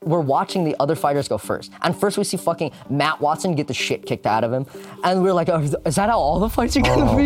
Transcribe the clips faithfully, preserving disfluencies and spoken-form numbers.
We're watching the other fighters go first. And first we see fucking Matt Watson get the shit kicked out of him. And we're like, oh, is that how all the fights are gonna oh. be?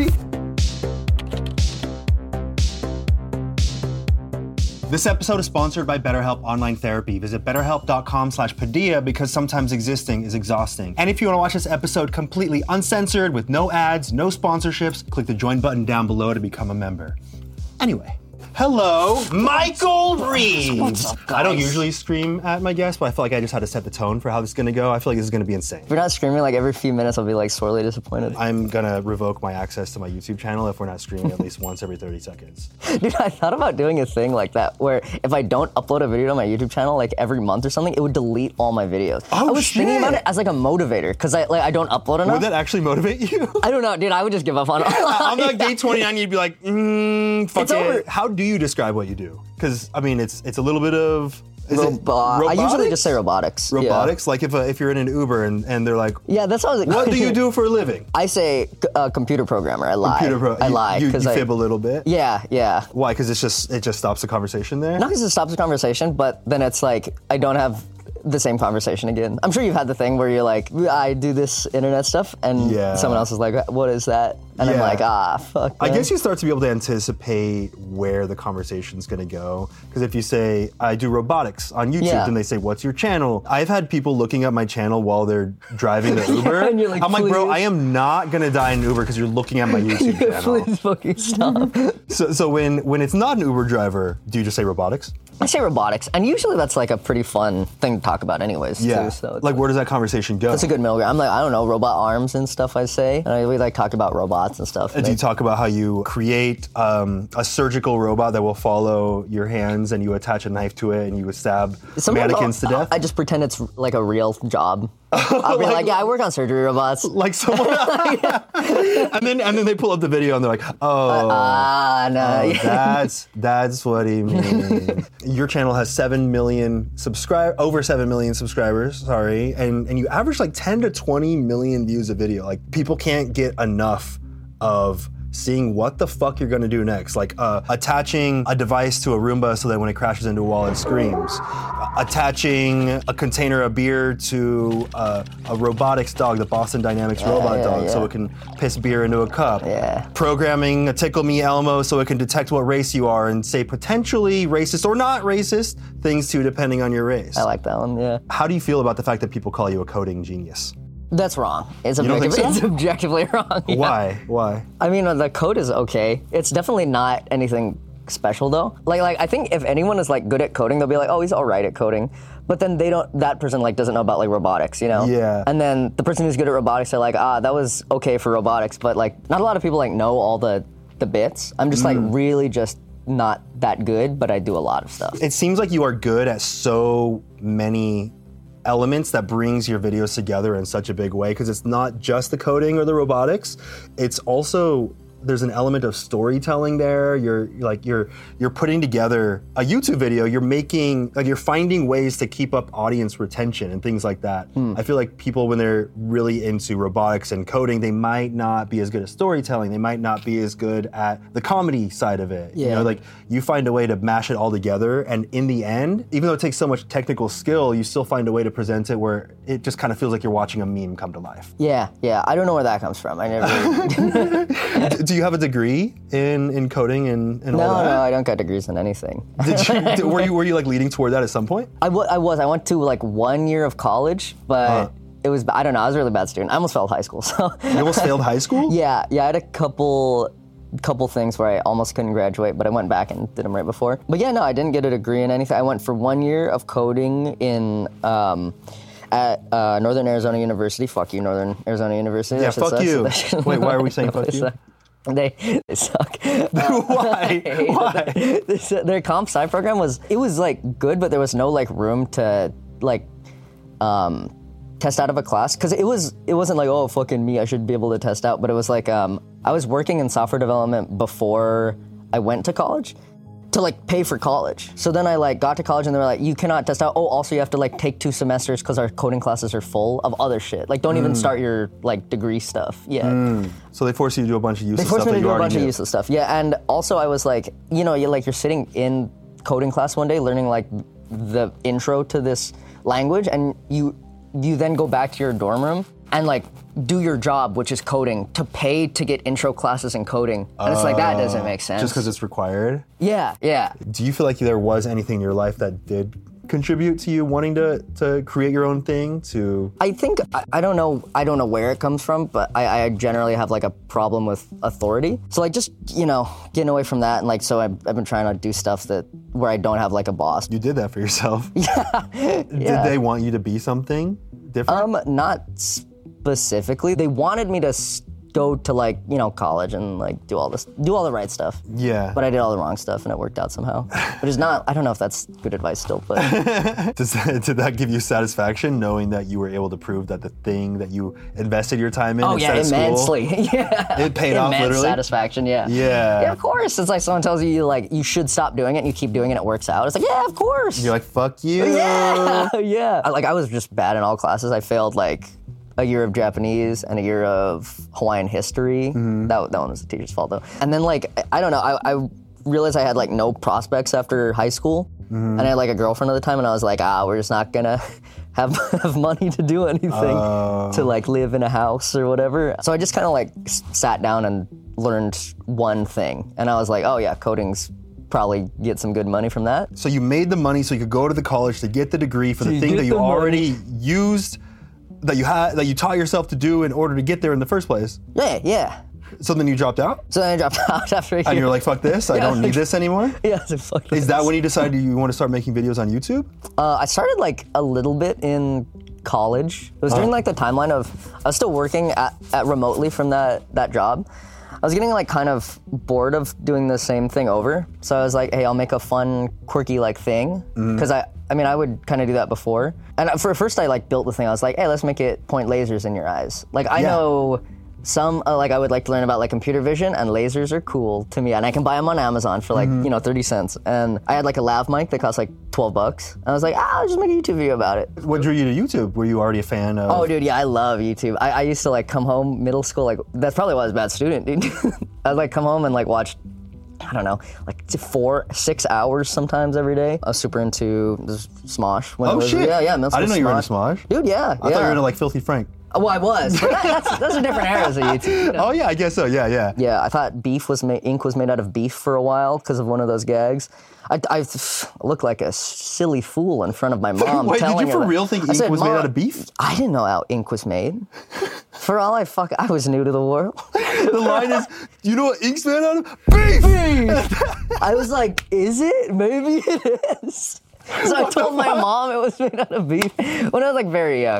This episode is sponsored by BetterHelp Online Therapy. Visit betterhelp.com slash Padilla because sometimes existing is exhausting. And if you want to watch this episode completely uncensored with no ads, no sponsorships, click the join button down below to become a member. Anyway. Hello, Michael Reeves. What's up, guys? I don't usually scream at my guests, but I feel like I just had to set the tone for how this is gonna go. I feel like this is gonna be insane. If you're not screaming like every few minutes, I'll be like sorely disappointed. I'm gonna revoke my access to my YouTube channel if we're not screaming at least once every thirty seconds. Dude, I thought about doing a thing like that where if I don't upload a video to my YouTube channel like every month or something, it would delete all my videos. Oh, I was shit. thinking about it as like a motivator because I like I don't upload enough. Would that actually motivate you? I don't know, dude. I would just give up on it. On like day twenty-nine, you'd be like, mm, fuck It's it. over. How do you describe what you do? Because I mean, it's it's a little bit of. Is Robo- it robotics? I usually just say robotics. Robotics, yeah. Like if uh, if you're in an Uber and, and they're like, yeah, that's what I was like. What do you do for a living? I say uh, computer programmer. I lie. Computer pro- I lie. You, you, you I, fib a little bit. Yeah, yeah. Why? Because it's just it just stops the conversation there. Not because it stops the conversation, but then it's like I don't have the same conversation again. I'm sure you've had the thing where you're like, I do this internet stuff, and yeah. someone else is like, what is that? And yeah. I'm like, ah, fuck. I man. guess you start to be able to anticipate where the conversation's gonna go. Because if you say, I do robotics on YouTube, yeah. then they say, what's your channel? I've had people looking up my channel while they're driving the Uber. And you're like, I'm like, bro, please. I am not gonna die in Uber because you're looking at my YouTube yeah, channel. Please fucking stop. so so when, when it's not an Uber driver, do you just say robotics? I say robotics, and usually that's like a pretty fun thing to talk about anyways, yeah. too. So like, where does that conversation go? That's a good middle ground. I'm like, I don't know, robot arms and stuff, I say. And I, we like talk about robots and stuff. And do you talk about how you create um, a surgical robot that will follow your hands and you attach a knife to it and you would stab Sometimes mannequins I'll, to death? I just pretend it's like a real job. I'll be like, like, yeah, I work on surgery robots. Like someone, and then and then they pull up the video and they're like, oh, ah, uh, no, oh yeah. that's that's what he means. Your channel has seven million subscribe, over seven million subscribers. Sorry, and and you average like ten to twenty million views a video. Like people can't get enough of seeing what the fuck you're gonna do next. Like uh, attaching a device to a Roomba so that when it crashes into a wall it screams. Uh, attaching a container of beer to uh, a robotics dog, the Boston Dynamics yeah, robot yeah, dog, yeah. so it can piss beer into a cup. Yeah. Programming a Tickle Me Elmo so it can detect what race you are and say potentially racist or not racist things too depending on your race. I like that one, yeah. How do you feel about the fact that people call you a coding genius? That's wrong. It's, You don't objective- think so? it's objectively wrong. Yeah. Why? Why? I mean, the code is okay. It's definitely not anything special though. Like, like I think if anyone is like good at coding, they'll be like, oh, he's all right at coding. But then they don't. That person like doesn't know about like robotics, you know? Yeah. And then the person who's good at robotics, they're like, ah, that was okay for robotics, but like not a lot of people like know all the the bits. I'm just Mm. like really just not that good, but I do a lot of stuff. It seems like you are good at so many elements that brings your videos together in such a big way, because it's not just the coding or the robotics, it's also there's an element of storytelling there. You're like you're you're putting together a YouTube video. You're making like you're finding ways to keep up audience retention and things like that. Hmm. I feel like people when they're really into robotics and coding, they might not be as good at storytelling. They might not be as good at the comedy side of it. You Yeah. know, like you find a way to mash it all together, and in the end, even though it takes so much technical skill, you still find a way to present it where it just kind of feels like you're watching a meme come to life. Yeah, yeah. I don't know where that comes from. I never. Do you have a degree in, in coding and, and no, all that? no, I don't got degrees in anything. Did you, did, were you were you like leading toward that at some point? I, w- I was. I went to like one year of college, but Huh. it was. I don't know. I was a really bad student. I almost failed high school. So You almost failed high school? yeah, yeah. I had a couple, couple things where I almost couldn't graduate, but I went back and did them right before. But yeah, no, I didn't get a degree in anything. I went for one year of coding in. Um, At uh, Northern Arizona University. Fuck you, Northern Arizona University. Yeah, That shit fuck sucks. you. That shit- Wait, why are we saying fuck They you? suck. They they suck. Why? Why? This, uh, their comp sci program was it was like good, but there was no like room to like um, test out of a class because it was it wasn't like oh fucking me I should be able to test out, but it was like um, I was working in software development before I went to college to like pay for college. So then I like got to college and they were like, you cannot test out. Oh, also you have to like take two semesters because our coding classes are full of other shit. Like don't Mm. even start your like degree stuff yet. Mm. So they force you to do a bunch of They useless forced stuff me that to you do a already bunch of knew. useless stuff. Yeah, and also I was like, you know, you're like you're sitting in coding class one day learning like the intro to this language, and you you then go back to your dorm room and like do your job, which is coding, to pay to get intro classes in coding. And it's like, that doesn't make sense. Just because it's required? Yeah, yeah. Do you feel like there was anything in your life that did contribute to you wanting to, to create your own thing? To I think, I, I don't know, I don't know where it comes from, but I, I generally have like a problem with authority. So like just, you know, getting away from that, and like, so I've, I've been trying to do stuff that, where I don't have like a boss. You did that for yourself. Yeah. Did yeah. they want you to be something different? Um, not specifically. They wanted me to s- go to like, you know, college and like do all this, do all the right stuff. Yeah. But I did all the wrong stuff and it worked out somehow. Which is not, I don't know if that's good advice still, but. Does that, did that give you satisfaction, knowing that you were able to prove that the thing that you invested your time in Oh instead yeah, of school, immensely. Yeah. it paid off Immense literally? satisfaction, yeah. Yeah. Yeah, of course. It's like someone tells you, like, you should stop doing it and you keep doing it and it works out. It's like, yeah, of course. You're like, fuck you. Yeah, yeah. I, like, I was just bad in all classes. I failed, like, a year of Japanese and a year of Hawaiian history. Mm-hmm. That, that one was the teacher's fault, though. And then, like, I, I don't know, I, I realized I had, like, no prospects after high school. Mm-hmm. And I had, like, a girlfriend at the time, and I was like, ah, we're just not gonna have, have money to do anything, Oh. to, like, live in a house or whatever. So I just kind of, like, s- sat down and learned one thing. And I was like, oh, yeah, coding's probably get some good money from that. So you made the money so you could go to the college to get the degree for the To thing get that you the money. already used, that you had, that you taught yourself to do in order to get there in the first place. Yeah, yeah. So then you dropped out, So then I dropped out after a year. and you're like, "Fuck this! I Yeah, don't need like- this anymore." yeah, I was like, fuck Is this. that when you decided you want to start making videos on YouTube? Uh, I started like a little bit in college. It was during like the timeline of, I was still working at, at remotely from that, that job. I was getting like kind of bored of doing the same thing over. So I was like, hey, I'll make a fun, quirky like thing. Cause I, I mean, I would kind of do that before. And for first I like built the thing. I was like, hey, let's make it point lasers in your eyes. Like I Yeah. know some, uh, like I would like to learn about like computer vision, and lasers are cool to me. And I can buy them on Amazon for like, you know, thirty cents. And I had like a lav mic that cost like twelve bucks. And I was like, ah, I'll just make a YouTube video about it. What drew you to YouTube? Were you already a fan of? Oh, dude, yeah, I love YouTube. I, I used to like come home middle school, like that's probably why I was a bad student, dude. I'd like come home and like watch, I don't know, like t- four, six hours sometimes every day. I was super into this Smosh. When Oh, it was, shit. Yeah, yeah, middle I didn't school know you were into Smosh. Dude, yeah, I yeah. thought you were into like Filthy Frank. Well, I was. But that, that's, those are different eras of YouTube. You know? Oh yeah, I guess so. Yeah, yeah. Yeah, I thought beef was made, ink was made out of beef for a while because of one of those gags. I, I looked like a silly fool in front of my mom. Wait, did telling you for her, real think I ink said, was made "Mom, out of beef? I didn't know how ink was made. For all I fuck, I was new to the world. The line is, "You know what ink's made out of? Beef." I was like, is it? Maybe it is. So I told my mom it was made out of beef when I was like very young.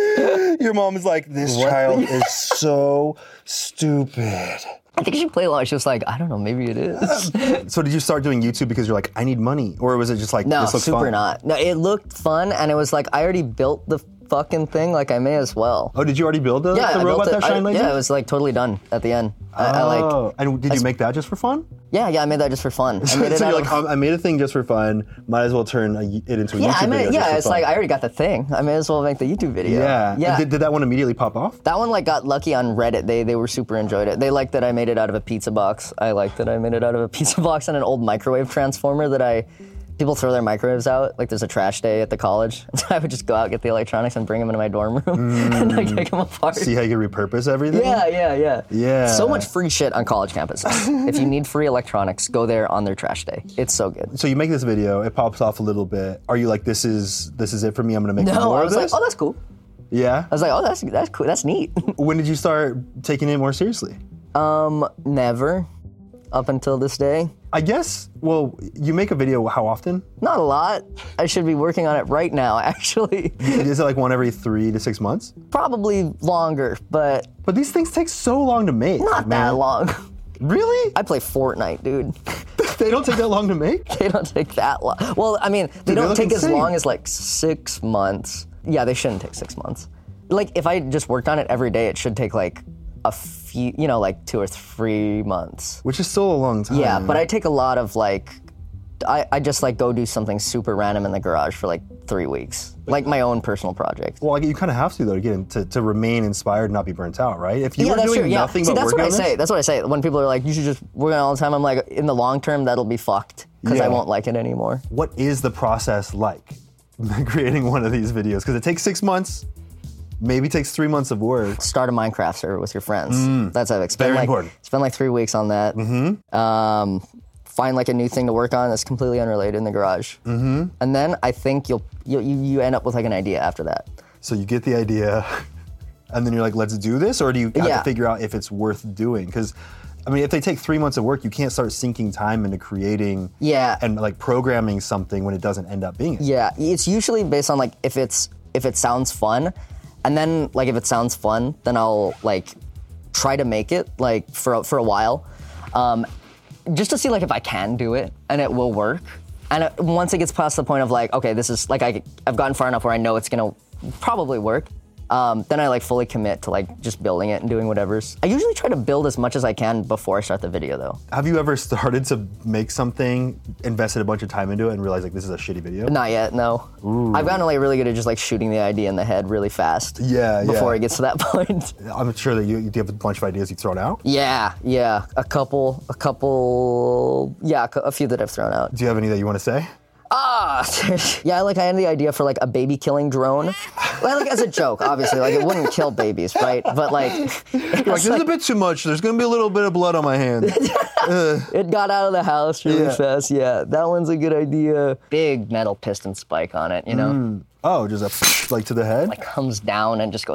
Your mom is like, "This child is so stupid." I think she played along. She was like, I don't know, maybe it is. So did you start doing YouTube because you're like, I need money, or was it just like, No, this looks super fun? not. No, it looked fun, and it was like I already built the fucking thing. Like I may as well. Oh, did you already build the, Yeah, the I robot built it. that shine I, laser? Yeah, it was like totally done at the end. I, I like. Oh, and did you make that just for fun? Yeah, yeah, I made that just for fun. I So made it you're out like, of- "Um, I made a thing just for fun. Might as well turn a, it into a yeah, YouTube I made. video. Yeah, just for it's fun." like I already got the thing. I may as well make the YouTube video. yeah. yeah. Did, did that one immediately pop off? That one like got lucky on Reddit. They they were super enjoyed it. They liked that I made it out of a pizza box. I liked that I made it out of a pizza box and an old microwave transformer that I. People throw their microwaves out. Like there's a trash day at the college. So I would just go out, get the electronics, and bring them into my dorm room and like take them apart. See how you can repurpose everything? Yeah, yeah, yeah. Yeah. So much free shit on college campuses. If you need free electronics, go there on their trash day. It's so good. So you make this video, it pops off a little bit. Are you like, this is this is it for me? I'm gonna make No, more I of was like, this? oh, that's cool. Yeah. I was like, oh, that's that's cool. That's neat. When did you start taking it more seriously? um, never, up until this day. I guess. Well, you make a video how often? Not a lot. I should be working on it right now, actually. Is it like one every three to six months? Probably longer, but But these things take so long to make. not man. that long. Really? I play Fortnite, dude. They don't take that long to make? They don't take that long. Well, I mean, they they don't look take as insane. long as like six months. Yeah, they shouldn't take six months. Like, if I just worked on it every day, it should take like a few, you know, like two or three months. Which is still a long time. Yeah, but I take a lot of like, I, I just like go do something super random in the garage for like three weeks. Like my own personal project. Well, you kind of have to though to get in, to, to remain inspired and not be burnt out, right? If you Yeah, were that's doing true. Yeah. nothing See, but that's working what I on say. this, That's what I say. When people are like, you should just work on it all the time, I'm like, in the long term, that'll be fucked because Yeah. I won't like it anymore. what is the process like? creating one of these videos? Because it takes six months, maybe takes three months of work. Start a Minecraft server with your friends. That's epic. Spend Very like, important. Spend like three weeks on that. Mm-hmm. Um, find like a new thing to work on that's completely unrelated in the garage. Mm-hmm. And then I think you'll, you you end up with like an idea after that. So you get the idea, and then you're like, let's do this? Or do you have Yeah. to figure out if it's worth doing? Because, I mean, if they take three months of work, you can't start sinking time into creating Yeah. and like programming something when it doesn't end up being it. Yeah, it's usually based on like if it's if it sounds fun, and then like if it sounds fun, then I'll like try to make it like for for a while, um, just to see like if I can do it and it will work. And it, once it gets past the point of like, okay, this is like I I've gotten far enough where I know it's gonna probably work. Um, then I like fully commit to like just building it and doing whatever's. I usually try to build as much as I can before I start the video though. Have you ever started to make something, invested a bunch of time into it, and realized like this is a shitty video? Not yet, no. Ooh. I've gotten like really good at just like shooting the idea in the head really fast. Yeah, Before yeah. it gets to that point. I'm sure that you, you have a bunch of ideas you've thrown out. Yeah, yeah, a couple, a couple, yeah, a cou- a few that I've thrown out. Do you have any that you want to say? Ah, yeah, like I had the idea for like a baby killing drone, well, like as a joke, obviously, like it wouldn't kill babies, right? But like, You're like, this is a bit too much. There's gonna be a little bit of blood on my hand. it got out of the house really Yeah. fast. Yeah, that one's a good idea. Big metal piston spike on it, you know. Oh, just a like to the head? Like comes down and just goes,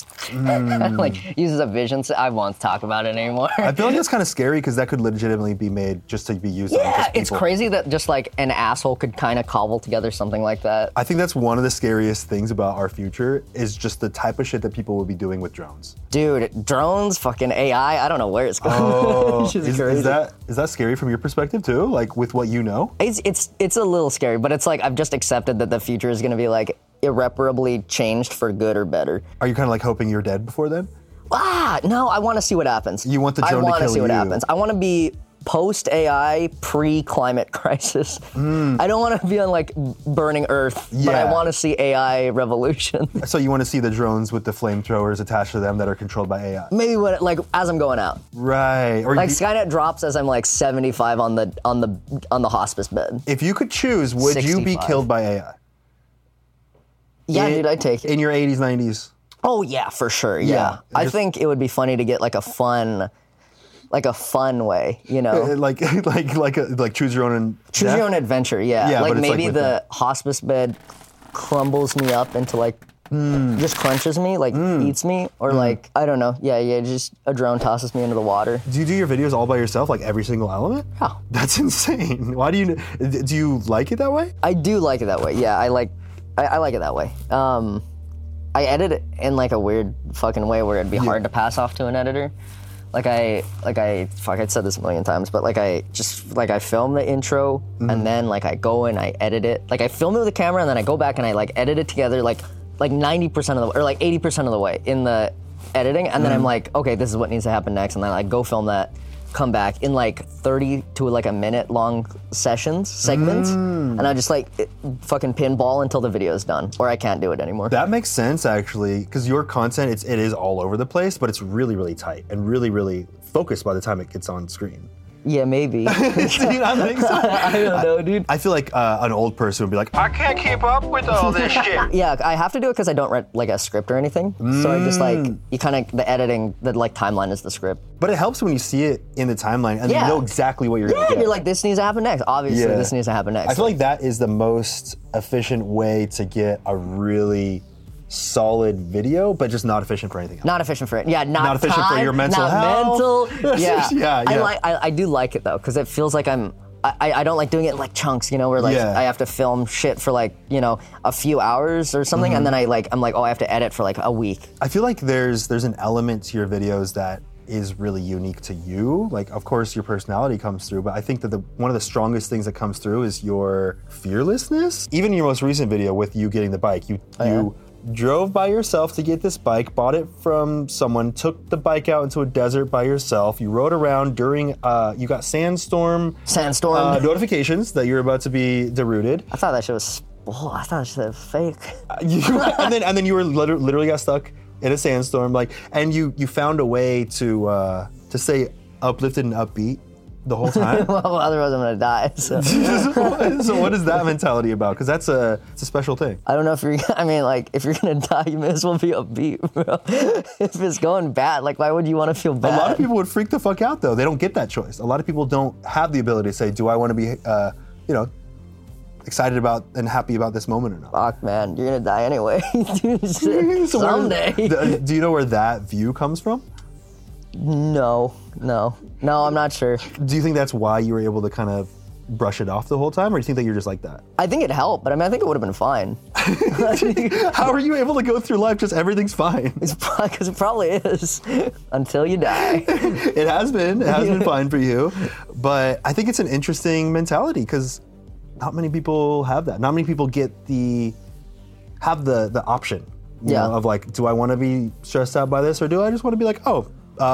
like uses a vision. s- I won't talk about it anymore. I feel like that's kind of scary because that could legitimately be made just to be used on Yeah, just it's people. crazy that just like an asshole could kind of cobble together something like that. I think that's one of the scariest things about our future is just the type of shit that people will be doing with drones. Dude, drones, fucking A I, I don't know where it's going. Oh, It's just is, crazy. is that is that scary from your perspective too? Like with what you know? It's it's it's a little scary, but it's like I've just accepted that the future is going to be like irreparably changed for good or better. Are you kind of like hoping you're dead before then? Ah, no, I want to see what happens. You want the I drone to wanna kill see what you. happens. I want to be post A I, pre climate crisis. I don't want to be on like burning Earth, but I Yeah. want to see A I revolution. So you want to see the drones with the flamethrowers attached to them that are controlled by A I? Maybe when like as I'm going out. Right. Or Like you- Skynet drops as I'm like seventy-five on the on the on the hospice bed. if you could choose, would you be sixty-five. killed by A I? Yeah, In- dude, I'd take it. In your eighties, nineties? Oh yeah, for sure. Yeah, Yeah, I just- think it would be funny to get like a fun, like a fun way, you know. Uh, Like, like, like, a, like choose your own. and Choose death? your own adventure. Yeah, Yeah, like but it's, like, maybe with the that. hospice bed crumbles me up into like Hmm. just crunches me, like eats me, or like I don't know. Yeah, yeah, just a drone tosses me into the water. Do you do your videos all by yourself, like every single element? Yeah. That's insane. Why do you? Do you like it that way? I do like it that way. Yeah, I like, I, I like it that way. Um, I edit it in like a weird fucking way where it'd be hard to pass off to an editor. Like I, like I, fuck, I'd said this a million times, but like I just, like I film the intro Mm-hmm. and then like I go and I edit it. Like I film it with the camera and then I go back and I like edit it together like, like ninety percent of the, or like eighty percent of the way in the editing. And then I'm Mm-hmm. like, okay, this is what needs to happen next. And then I go film that, come back in like thirty to like a minute long sessions, segments. Mm. And I just like it, fucking pinball until the video is done or I can't do it anymore. That makes sense actually, because your content it's it is all over the place, but it's really really tight and really really focused by the time it gets on screen. Yeah, maybe. Do you not think so? I don't know, dude. I feel like uh, an old person would be like, I can't keep up with all this shit. Yeah, I have to do it because I don't write like a script or anything. So I just like, you kind of, the editing, the like timeline is the script. But it helps when you see it in the timeline and Yeah. you know exactly what you're Yeah, gonna get. you're like, this needs to happen next. Obviously, Yeah. this needs to happen next. I feel like that is the most efficient way to get a really solid video, but just not efficient for anything else. Not efficient for it. Yeah, not, Not efficient for time, your mental not health. mental. Yeah, Yeah, I yeah. like. I, I do like it though because it feels like I'm. I, I don't like doing it in like chunks, you know, where like Yeah. I have to film shit for like you know a few hours or something, Mm-hmm. and then I like I'm like oh I have to edit for like a week. I feel like there's there's an element to your videos that is really unique to you. Like, of course, your personality comes through, but I think that the one of the strongest things that comes through is your fearlessness. Even your most recent video with you getting the bike, you Oh, yeah? you drove by yourself to get this bike, bought it from someone, took the bike out into a desert by yourself. You rode around during, uh, you got sandstorm Sandstorm. uh, notifications that you're about to be derooted. I thought that shit was. Oh, I thought that shit was fake. You, and then and then you were liter- literally got stuck in a sandstorm, like, and you you found a way to uh, to stay uplifted and upbeat The whole time? Well, otherwise I'm gonna die. So. So what is that mentality about? Because that's a, it's a special thing. I don't know if you're, I mean, like, if you're gonna die, you may as well be upbeat, bro. If it's going bad, like, why would you want to feel bad? A lot of people would freak the fuck out, though. They don't get that choice. A lot of people don't have the ability to say, do I want to be, uh, you know, excited about and happy about this moment or not? Fuck, man, you're gonna die anyway. Dude, shit, So someday. Where, do you know where that view comes from? No, no, no, I'm not sure. Do you think that's why you were able to kind of brush it off the whole time, or do you think that you're just like that? I think it helped, but I mean, I think it would have been fine. How are you able to go through life just everything's fine? It's because it probably is until you die. It has been. It has been fine for you, but I think it's an interesting mentality because not many people have that. Not many people get the have the the option, you Yeah. know, of like, do I want to be stressed out by this, or do I just want to be like, oh,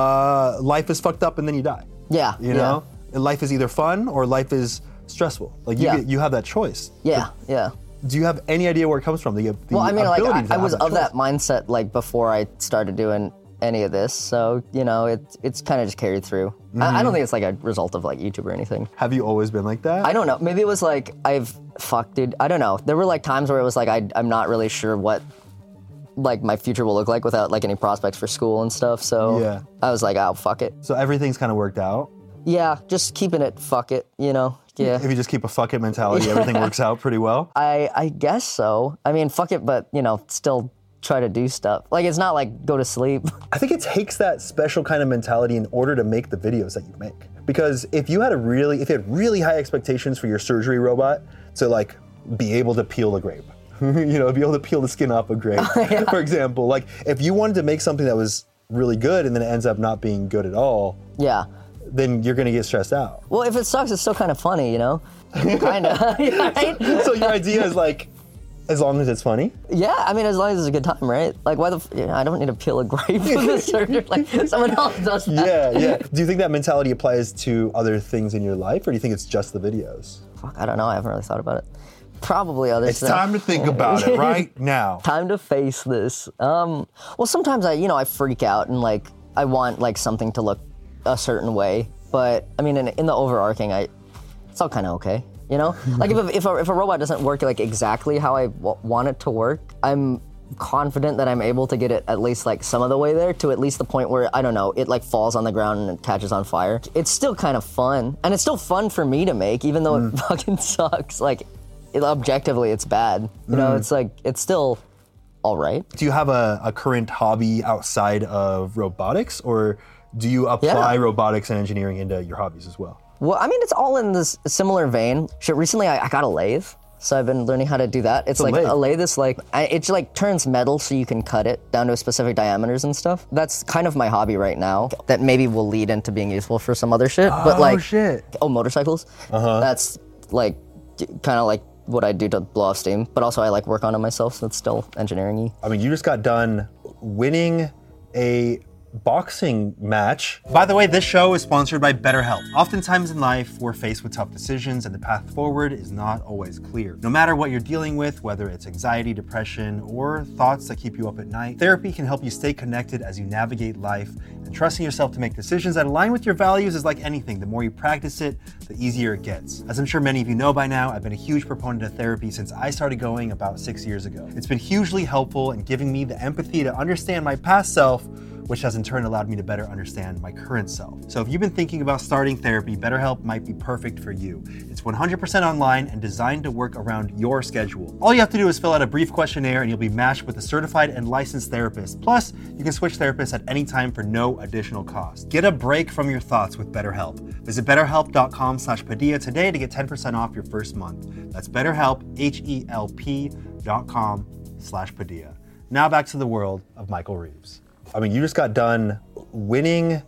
uh, life is fucked up and then you die. Yeah, You yeah. know, and life is either fun or life is stressful. Like you Yeah. get, you have that choice. Yeah, yeah. Do you have any idea where it comes from? The, the Well, I mean, like, ability I, to I have was that of choice? that mindset, like, before I started doing any of this, so, you know, it, it's kind of just carried through. Mm-hmm. I, I don't think it's, like, a result of, like, YouTube or anything. Have you always been like that? I don't know. Maybe it was, like, I've, fuck, dude, I don't know. There were, like, times where it was, like, I, I'm not really sure what, like, my future will look like without, like, any prospects for school and stuff, so Yeah. I was like, oh, fuck it. So everything's kind of worked out. Yeah, just keeping it, fuck it, you know? Yeah. If you just keep a fuck it mentality, everything works out pretty well. I, I guess so. I mean, fuck it, but, you know, still try to do stuff. Like, it's not like go to sleep. I think it takes that special kind of mentality in order to make the videos that you make. Because if you had a really, if you had really high expectations for your surgery robot to like be able to peel a grape, you know, be able to peel the skin off a grape, Yeah. for example, like if you wanted to make something that was really good and then it ends up not being good at all, Yeah. then you're gonna get stressed out. Well, if it sucks, it's still kind of funny, you know? Kind of. Right? So your idea is like, as long as it's funny? Yeah, I mean, as long as it's a good time, right? Like, why the, f- yeah, I don't need to peel a grape for the surgery. Like, someone else does that. Yeah, yeah. Do you think that mentality applies to other things in your life, or do you think it's just the videos? Fuck, I don't know. I haven't really thought about it. Probably other It's stuff. time to think about it right now. Time to face this. Um, well, sometimes I, you know, I freak out and like I want like something to look a certain way, but I mean, in, in the overarching, I, it's all kind of okay, you know. Like if a, if a if a robot doesn't work like exactly how I w- want it to work, I'm confident that I'm able to get it at least like some of the way there to at least the point where I don't know, it like falls on the ground and it catches on fire. It's still kind of fun, and it's still fun for me to make, even though it fucking sucks. Like. It, objectively, it's bad. You know, it's like, it's still all right. Do you have a, a current hobby outside of robotics, or do you apply Yeah. robotics and engineering into your hobbies as well? Well, I mean, it's all in this similar vein. Shit, recently I, I got a lathe, so I've been learning how to do that. It's a like lathe? a lathe is like, I- it like turns metal so you can cut it down to specific diameters and stuff. That's kind of my hobby right now. That maybe will lead into being useful for some other shit. But like, shit. oh, motorcycles. Uh-huh. That's like kind of like what I do to blow off steam. But also I like work on it myself, so it's still engineering-y. I mean, you just got done winning a boxing match. By the way, this show is sponsored by BetterHelp. Oftentimes in life, we're faced with tough decisions and the path forward is not always clear. No matter what you're dealing with, whether it's anxiety, depression, or thoughts that keep you up at night, therapy can help you stay connected as you navigate life, and trusting yourself to make decisions that align with your values is like anything. The more you practice it, the easier it gets. As I'm sure many of you know by now, I've been a huge proponent of therapy since I started going about six years ago. It's been hugely helpful in giving me the empathy to understand my past self, which has in turn allowed me to better understand my current self. So if you've been thinking about starting therapy, BetterHelp might be perfect for you. It's one hundred percent online and designed to work around your schedule. All you have to do is fill out a brief questionnaire and you'll be matched with a certified and licensed therapist. Plus, you can switch therapists at any time for no additional cost. Get a break from your thoughts with BetterHelp. Visit betterhelp.com slash Padilla today to get ten percent off your first month. That's BetterHelp, H-E-L-P dot com slash Padilla. Now back to the world of Michael Reeves. I mean, you just got done winning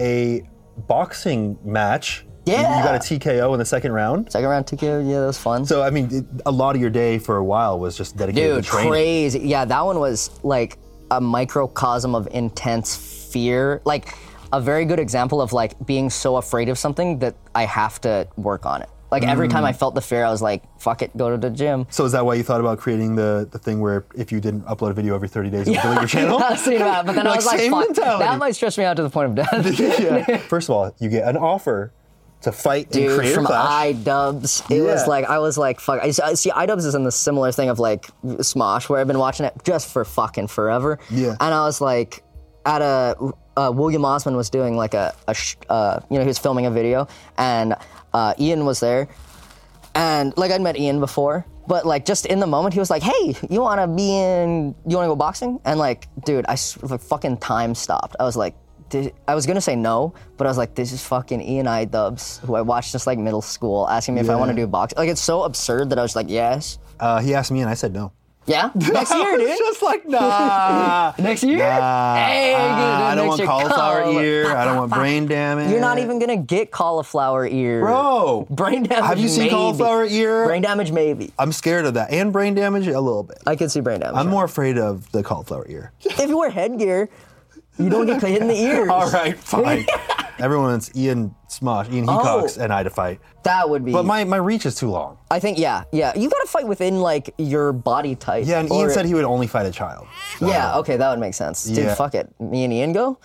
a boxing match. You- Yeah. You got a T K O in the second round. Second round T K O, yeah, that was fun. So, I mean, it, a lot of your day for a while was just dedicated Dude, to training. crazy. Yeah, that one was like a microcosm of intense fear. Like a very good example of like being so afraid of something that I have to work on it. Like every time I felt the fear, I was like, fuck it, go to the gym. So is that why you thought about creating the, the thing where if you didn't upload a video every thirty days, you would delete your channel? I was thinking about it, but then I Like, was like, same fuck, mentality. that might stress me out to the point of death. Yeah. First of all, you get an offer to fight in Dude, Creator from Clash. iDubbbz, it Yeah. was like, I was like, fuck. I, I see, iDubbbz is in the similar thing of like Smosh, where I've been watching it just for fucking forever. Yeah. And I was like, at a, uh, William Osman was doing like a, a sh- uh, you know, he was filming a video, and uh, Ian was there. And like I'd met Ian before, but like just in the moment, he was like, "Hey, you want to be in? You want to go boxing?" And like, dude, I s- like fucking time stopped. I was like, did, I was gonna say no, but I was like, this is fucking Ian iDubbbz, who I watched since like middle school, asking me if I Yeah. want to do boxing. Like it's so absurd that I was like, yes, Uh, he asked me and I said no. yeah, next year, I was dude. just like, nah. Next year? Nah. Hey, Ah, good, I don't next want year. cauliflower Caul- ear. I don't want brain damage. You're not even gonna get cauliflower ear, Bro. Brain damage. Have you seen maybe. cauliflower ear? Brain damage, maybe. I'm scared of that. And brain damage, a little bit. I could see brain damage. I'm more afraid of the cauliflower ear. If you wear headgear, you don't get hit in the ears. All right, fine. Everyone's Ian Smosh, Ian Hecox, Oh. and I to fight. That would be. But my, my reach is too long. I think, yeah, yeah. You gotta fight within like your body type. Yeah, and or- Ian said he would only fight a child. So- Yeah, okay, that would make sense. Dude, Yeah. fuck it. Me and Ian go?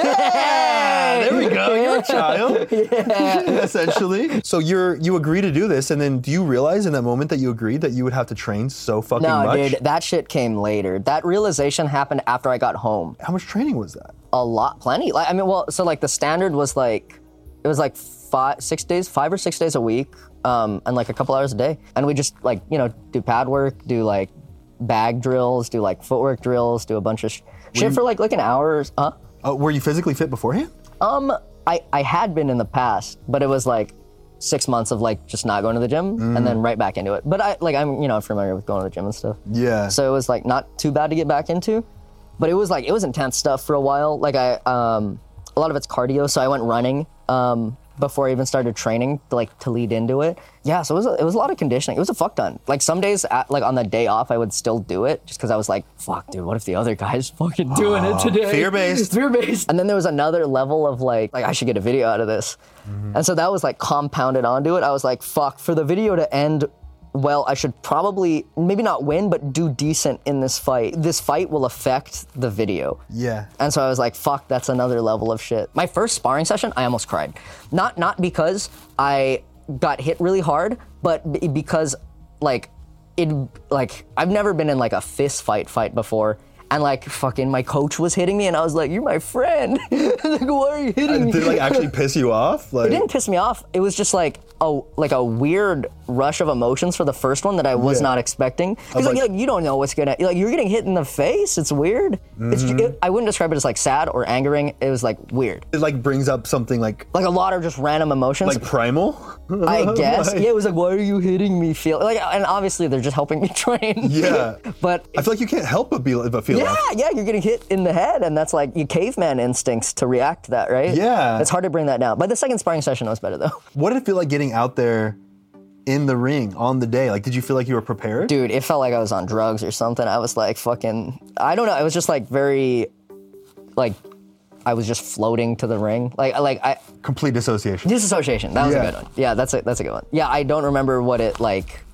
Yeah, there we go. You're a child. Essentially. So you're you agree to do this, and then do you realize in that moment that you agreed that you would have to train so fucking No, much? dude, that shit came later. That realization happened after I got home. How much training was that? A lot, plenty. Like, I mean, well, so like the standard was like, it was like five, six days, five or six days a week, um, and like a couple hours a day. And we just like, you know, do pad work, do like bag drills, do like footwork drills, do a bunch of sh- shit for like like an hour. Or, huh? Uh, were you physically fit beforehand? Um, I I had been in the past, but it was like six months of like just not going to the gym Mm. and then right back into it. But I like I'm you know familiar with going to the gym and stuff. Yeah. So it was like not too bad to get back into, but it was like it was intense stuff for a while. Like I um a lot of it's cardio, so I went running um before I even started training to like to lead into it. Yeah, so it was a, it was a lot of conditioning. It was a fuck ton. Like some days at, like on the day off I would still do it just because I was like, fuck dude, what if the other guy's fucking doing it today? fear-based. Fear-based. And then there was another level of like like I should get a video out of this. And so that was like compounded onto it. I was like, fuck, for the video to end well, I should probably maybe not win, but do decent in this fight. This fight will affect the video. Yeah. And so I was like, fuck, that's another level of shit. My first sparring session, I almost cried. Not not because I got hit really hard, but b- because like it like I've never been in like a fist fight fight before. And like fucking my coach was hitting me and I was like, you're my friend. Like, why are you hitting me? Did it like actually piss you off? Like, It didn't piss me off. It was just like a like a weird rush of emotions for the first one that I was Yeah. not expecting. Because was like, like- like, you don't know what's gonna like you're getting hit in the face. It's weird. It's it, I wouldn't describe it as like sad or angering. It was like weird. it like brings up something like Like a lot of just random emotions. like primal. I guess. Like- Yeah, it was like, why are you hitting me? Feel like, and obviously they're just helping me train. Yeah. but I feel like you can't help but be but feel yeah, that. yeah, you're getting hit in the head, and that's like you caveman instincts to react to that, right? Yeah. It's hard to bring that down. But the second sparring session was better though. What did it feel like getting out there in the ring on the day? Like, did you feel like you were prepared? Dude, it felt like I was on drugs or something. I was like fucking, I don't know. It was just like very, like, I was just floating to the ring. Like, like I Complete dissociation. disassociation. That was Yeah. a good one. Yeah, that's a that's a good one. Yeah, I don't remember what it like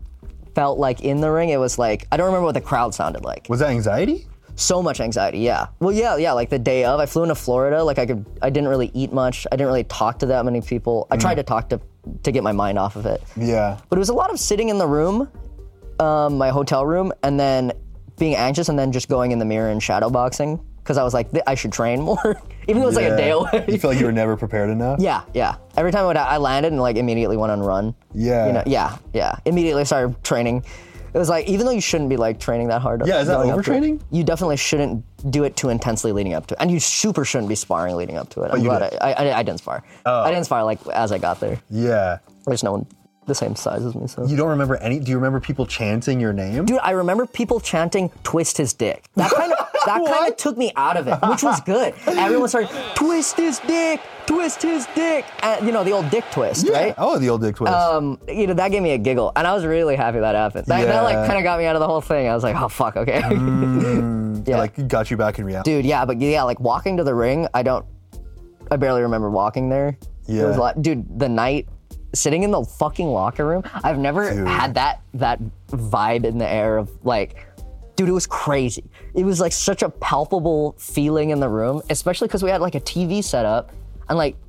felt like in the ring. It was like I don't remember what the crowd sounded like. Was that anxiety? So much anxiety. Yeah. Well, yeah, yeah. Like the day of, I flew into Florida. Like I could, I didn't really eat much. I didn't really talk to that many people. I tried to talk to to get my mind off of it. Yeah. But it was a lot of sitting in the room, um, my hotel room, and then being anxious, and then just going in the mirror and shadow boxing because I was like, I should train more, even though it's like a day away. You feel like you were never prepared enough? Yeah, yeah. Every time I, would, I landed and like immediately went on run. Yeah. You know, yeah, yeah. Immediately started training. It was like, even though you shouldn't be like training that hard. Yeah, is that going up to it, overtraining? You definitely shouldn't do it too intensely leading up to it. And you super shouldn't be sparring leading up to it. I'm you glad did? I, I, I didn't spar. Oh. I didn't spar like as I got there. Yeah. There's no one the same size as me, so. You don't remember any? Do you remember people chanting your name? Dude, I remember people chanting "twist his dick." That kind of that kind of took me out of it, which was good. Everyone started twist his dick, twist his dick, and you know the old dick twist, Yeah. right? Oh, the old dick twist. Um, you know that gave me a giggle, and I was really happy that happened. That, that like Yeah. kind of got me out of the whole thing. I was like, oh fuck, okay. yeah, like got you back in reality. dude, yeah, but yeah, like walking to the ring, I don't, I barely remember walking there. Yeah. It was a lot, dude. The night. Sitting in the fucking locker room, I've never Dude. had that that vibe in the air of like, dude, it was crazy. It was like such a palpable feeling in the room, especially because we had like a T V set up, and like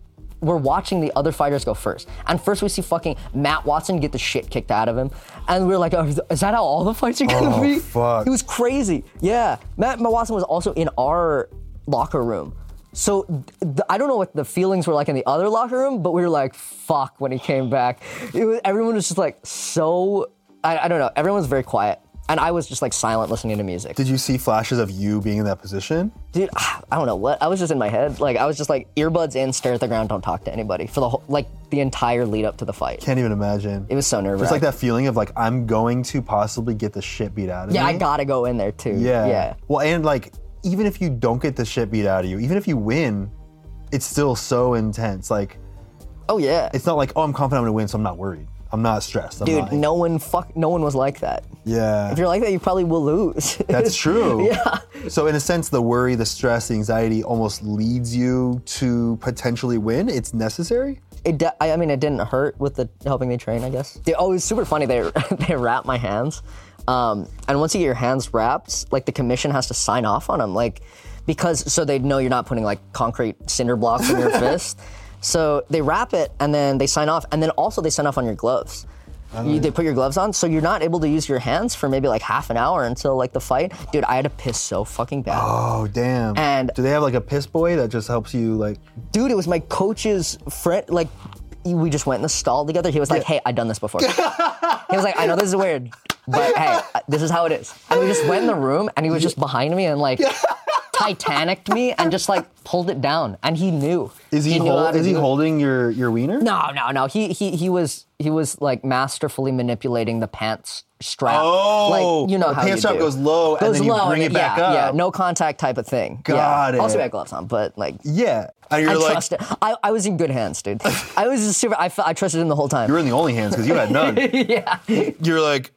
we're watching the other fighters go first. And first we see fucking Matt Watson get the shit kicked out of him. And we are like, oh, is that how all the fights are gonna Oh, be? fuck. It was crazy. Yeah, Matt, Matt Watson was also in our locker room. So th- I don't know what the feelings were like in the other locker room, but we were like, fuck, when he came back. It was, everyone was just like so, I, I don't know, everyone was very quiet. And I was just like silent listening to music. Did you see flashes of you being in that position? Dude, I don't know what, I was just in my head. Like I was just like earbuds in, stare at the ground, don't talk to anybody for the whole, like the entire lead up to the fight. Can't even imagine. It was so nerve-wracking. It's like that feeling of like, I'm going to possibly get the shit beat out of Yeah, me. I gotta go in there too. Yeah. Yeah. Well, and like, even if you don't get the shit beat out of you, even if you win, it's still so intense. Like, Oh yeah. it's not like, oh, I'm confident I'm gonna win, so I'm not worried. I'm not stressed. I'm Dude, not, no one fuck, no one was like that. Yeah. If you're like that, you probably will lose. That's true. Yeah. So in a sense, the worry, the stress, the anxiety almost leads you to potentially win. It's necessary. It, de- I I mean, it didn't hurt with the helping me train, I guess. They, oh, it was super funny. They they wrap my hands, um, and once you get your hands wrapped, like the commission has to sign off on them, like because so they know you're not putting like concrete cinder blocks in your fist. So they wrap it and then they sign off, and then also they sign off on your gloves. You, they put your gloves on, so you're not able to use your hands for maybe like half an hour until like the fight. Dude, I had to piss so fucking bad. Oh, damn. And- do they have like a piss boy that just helps you like? Dude, it was my coach's friend. Like, we just went in the stall together. He was like, "Hey, I've done this before." He was like, "I know this is weird, but hey, this is how it is." And we just went in the room, and he was just behind me and like Titanicked me and just like pulled it down. And he knew. Is he, knew how hol- to is he do it. holding your your wiener? No, no, no. He he he was he was like masterfully manipulating the pants strap. Oh, like you know the how pants you strap do. goes low and Goes then you low bring and it back yeah, up. Yeah, no contact type of thing. Got yeah. it. Also, I had gloves on, but like. Yeah. And you're I like, trusted. I, I was in good hands, dude. I was just super. I, fe- I trusted him the whole time. you were in the only hands because you had none. yeah. You're like,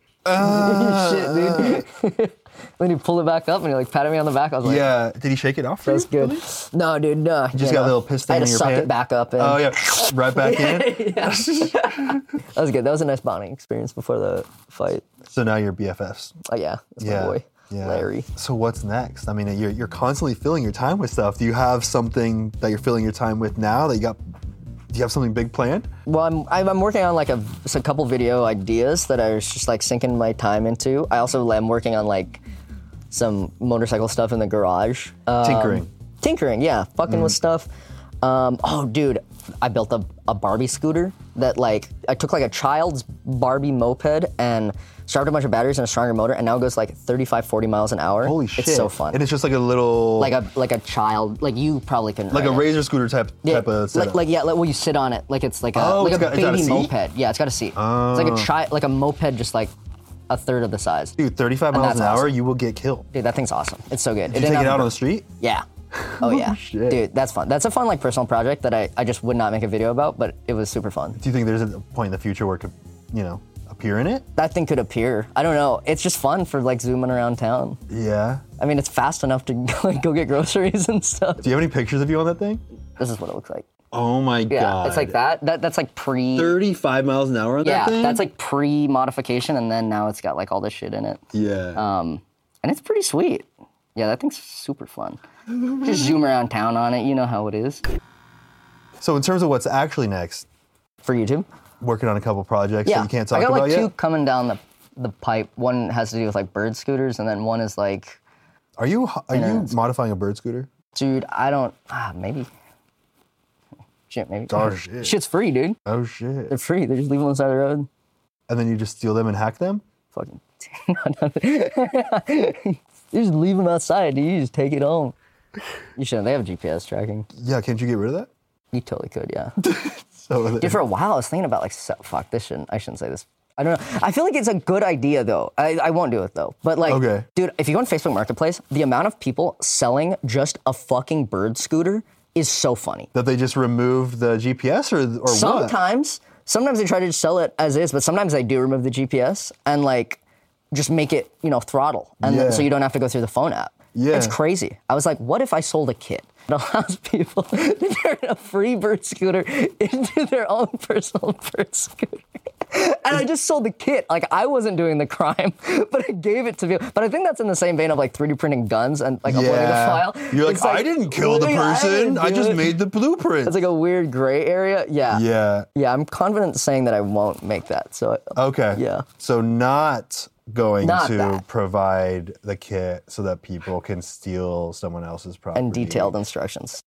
uh, Shit, dude. Then he pulled it back up and he like patted me on the back. I was like, yeah. Did he shake it off for that's you? good. No, dude, no. You just got a little piss I stain had on to your suck pants? it back up. And Oh, yeah. Right back in. That was good. That was a nice bonding experience before the fight. So now you're B F Fs. Oh yeah, that's Yeah. my boy, Yeah. Larry. So what's next? I mean, you're, you're constantly filling your time with stuff. Do you have something that you're filling your time with now that you got? Do you have something big planned? Well, I'm I'm I'm working on like a, just a couple video ideas that I was just like sinking my time into. I also am working on like some motorcycle stuff in the garage. Um, Tinkering. Tinkering, yeah, fucking with stuff. Um, oh, dude, I built a, a Barbie scooter that like I took like a child's Barbie moped and strapped a bunch of batteries and a stronger motor, and now it goes like thirty-five, forty miles an hour. Holy shit. It's so fun. And it's just like a little, like a like a child, like you probably couldn't. like a ride it. razor scooter type Yeah, type of setup. like, like yeah, like well, you sit on it, like it's like a Oh, like it's a got- it's got a baby seat? moped. Yeah, it's got a seat. It's like a Oh. chi- like a moped, just like a third of the size. Dude, thirty-five And miles an that's hour, awesome. you will get killed. Dude, that thing's awesome. It's so good. Did you take it out on the street? Yeah. Oh yeah. shit. Dude, that's fun. That's a fun like personal project that I, I just would not make a video about, but it was super fun. Do you think there's a point in the future where it could, you know, appear in it? That thing could appear. I don't know. It's just fun for like zooming around town. Yeah. I mean, it's fast enough to like go get groceries and stuff. Do you have any pictures of you on that thing? This is what it looks like. Oh my Yeah, god. it's like that. That that's like pre. thirty-five miles an hour on Yeah, that thing? that's like pre-modification, and then now it's got like all this shit in it. Yeah. Um, and it's pretty sweet. Yeah, that thing's super fun. Just zoom around town on it. You know how it is. So in terms of what's actually next, For YouTube? working on a couple projects Yeah. that you can't talk I got about like yet? two coming down the, the pipe. One has to do with like bird scooters, and then one is like, Are you are you Internet. modifying a bird scooter? dude, I don't, ah, maybe. Shit, maybe. Oh, shit. Shit's free, dude. Oh shit. They're free. They just leave them on the side of the road. And then you just steal them and hack them? Fucking. You just leave them outside, dude. You just take it home. You shouldn't. They have G P S tracking. Yeah, can't you get rid of that? You totally could, yeah. So Dude, for a while, I was thinking about like, so, fuck, this shouldn't, I shouldn't say this. I don't know. I feel like it's a good idea though. I, I won't do it though. But like, Okay. dude, if you go on Facebook Marketplace, the amount of people selling just a fucking bird scooter is so funny. that they just remove the G P S or or what? Sometimes, sometimes they try to just sell it as is, but sometimes they do remove the G P S and like just make it, you know, throttle. And Yeah. then, so you don't have to go through the phone app. Yeah. It's crazy. I was like, what if I sold a kit that allows people to turn a free bird scooter into their own personal bird scooter? And I just sold the kit. Like, I wasn't doing the crime, but I gave it to people. But I think that's in the same vein of like three D printing guns and like uploading Yeah. a file. You're like, It's I didn't kill the wait, I person. didn't I, do just it." made the blueprint. It's like a weird gray area. Yeah. yeah. Yeah, I'm confident saying that I won't make that. So Okay. Yeah. So not going Not to that. provide the kit so that people can steal someone else's property. and detailed instructions.